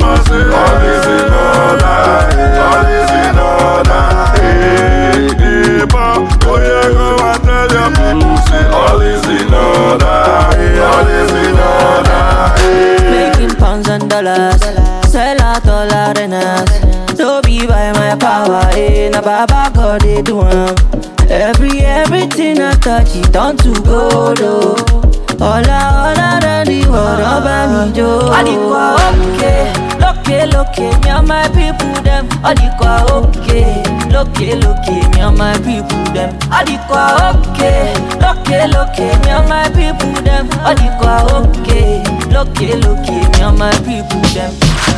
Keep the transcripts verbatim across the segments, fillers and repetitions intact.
mama say all is in order, all is in order. Hey, hey, but oh yeah, go and tell your people say all is in order, all is in order. Hey. Making pounds and dollars, sell out all arenas. Don't be by my power, eh? Na Baba God they do am. Every everything I touch it turn to gold, oh. Hola, hola, then the world over me, Joe. Alikwa okay, loke, loke, me and my people them. Alikwa okay, loke, loke, me and my people them. Alikwa okay, loke, loke, me and my people them. Alikwa okay, loke, loke, me and my people them.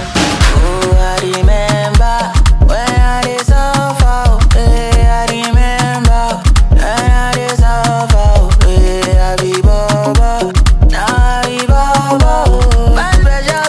Oh, I remember when I did suffer. Hey, I remember when I did suffer. Hey, I be Baba, now I be Baba. My special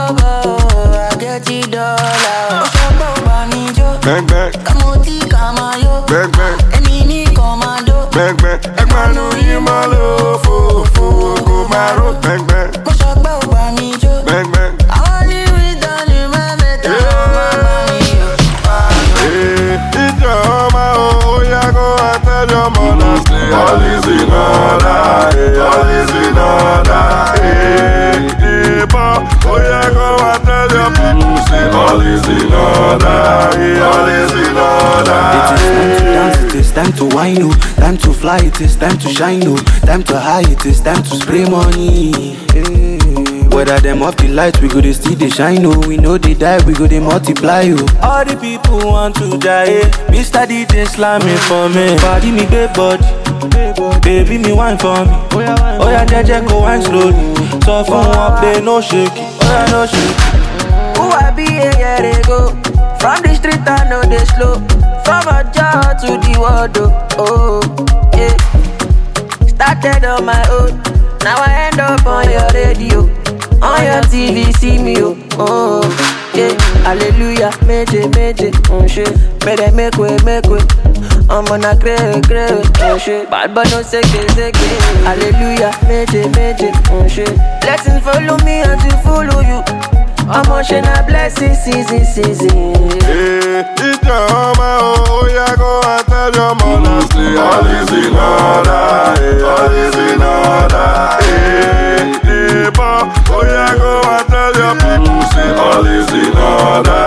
Baba, I get the dollar. Baba me jo, Bang bang, kamoti kamayo, bang bang, enini commando, bang bang. Egbanu yimalo, fo fo go maro, bang bang, Baba me jo, bang bang. I only with the new man that Baba me yo. Hey, it's your mama, oh yeah, go and tell your mother say all is in order, all is in order. Hey, hey, but oh yeah, go and tell your people say all is in order, all is in order. It is time to dance, it is time to wine, oh. Time to fly, it is time to shine, oh. Time to high, it is time to spray money. Hey. Whether them off the lights, we go they still they shine, oh. We know they die, we go they multiply, oh. All the people want to die, eh? Mister D J slamming for me. Body me good body, baby me wine for me. Oh yeah, Jeje go wine slowly. So from up there, no shaky, oh yeah, no shaky. Who I be a year ago? From the street I know they slow. From a jar to the world, oh, oh, yeah. Started on my own, now I end up on your radio. On your T V, see me, oh, oh, yeah. Hallelujah, meje, meje, oh shit. Better make way, make way. I'm on a crave, crave, oh shit. Bad but no seke, seke. Hallelujah, meje, meje, oh shit. Blessings follow me and to follow you. I'm on a blessing, season, season. Hey, it's your mama, oh yeah, go and tell your mother say all is in order, all is in order. Hey, hey, but oh yeah, go and tell your people say all is in order.